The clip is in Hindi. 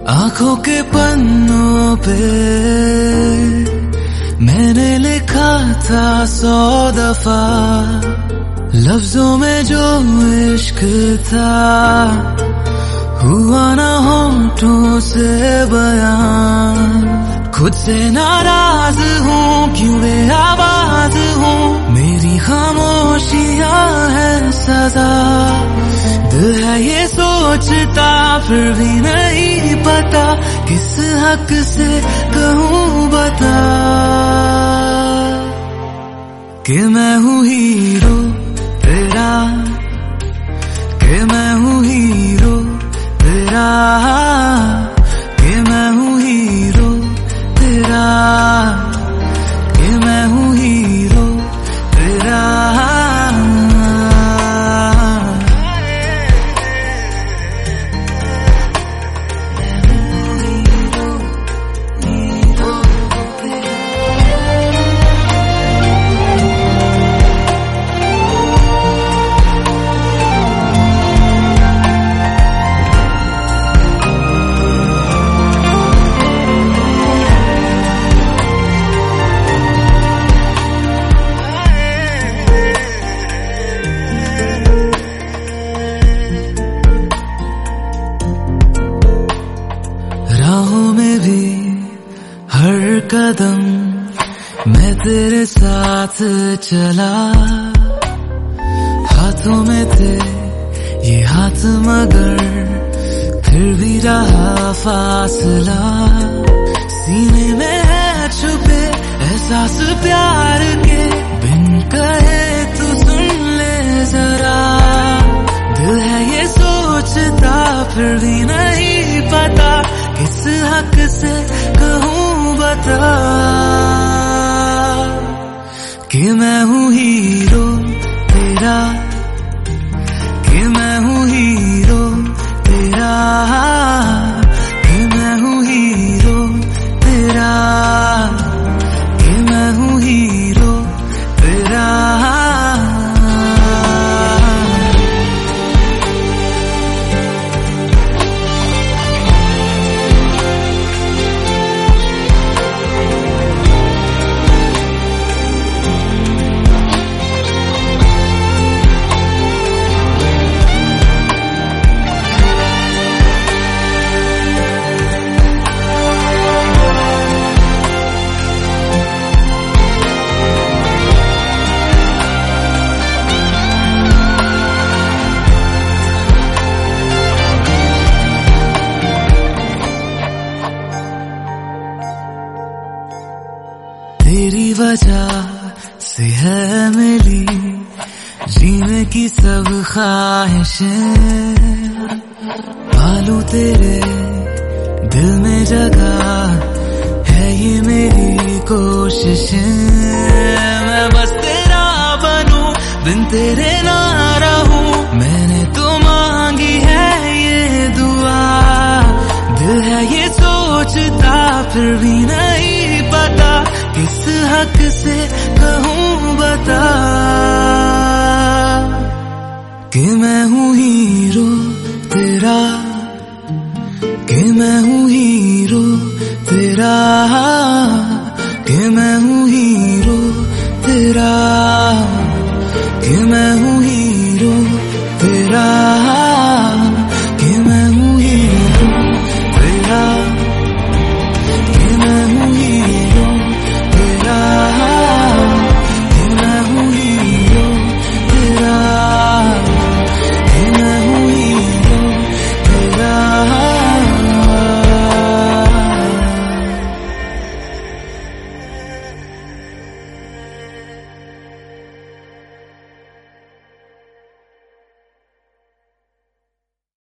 आंखों के पन्नों पे मैंने लिखा था 100 दफा, लफ्जों में जो इश्क था हुआ ना होठों से बयान। खुद से नाराज हूँ, क्यों बेआवाज हूँ, मेरी खामोशियाँ है सजा। दिल है ये सोचता फिर भी नहीं पता, किस हक से कहूँ बता कि मैं हूँ हीरो तेरा, कि मैं हूँ हीरो तेरा, कि मैं हूँ हीरो तेरा, कि मैं हूँ हीरो तेरा। राहों में भी हर कदम मैं तेरे साथ चला, हाथों में थे ये हाथ मगर फिर भी रहा फासला। सीने में है छुपे एहसास प्यार के, बिन कहे तू सुन ले जरा। दिल है ये सोचता फिर भी नहीं पता, किस हक से कहूँ बता कि मैं हूँ हीरो तेरा, कि मैं हूँ हीरो तेरा, कि मैं हूँ हीरो तेरा, कि मैं हूँ हीरो तेरा। तेरी वजह से है मिली जीने की सब ख्वाहिशें, पालू तेरे दिल में जगह है ये मेरी कोशिशें। मैं बस तेरा बनूं बिन तेरे ना रहूं, मैंने तो मांगी है ये दुआ। दिल है ये सोचता फिर भी नहीं पता, किस हक से कहूँ बता कि मैं हूँ हीरो तेरा, कि मैं हूँ हीरो तेरा, कि मैं हूँ हीरो तेरा, कि मैं हूँ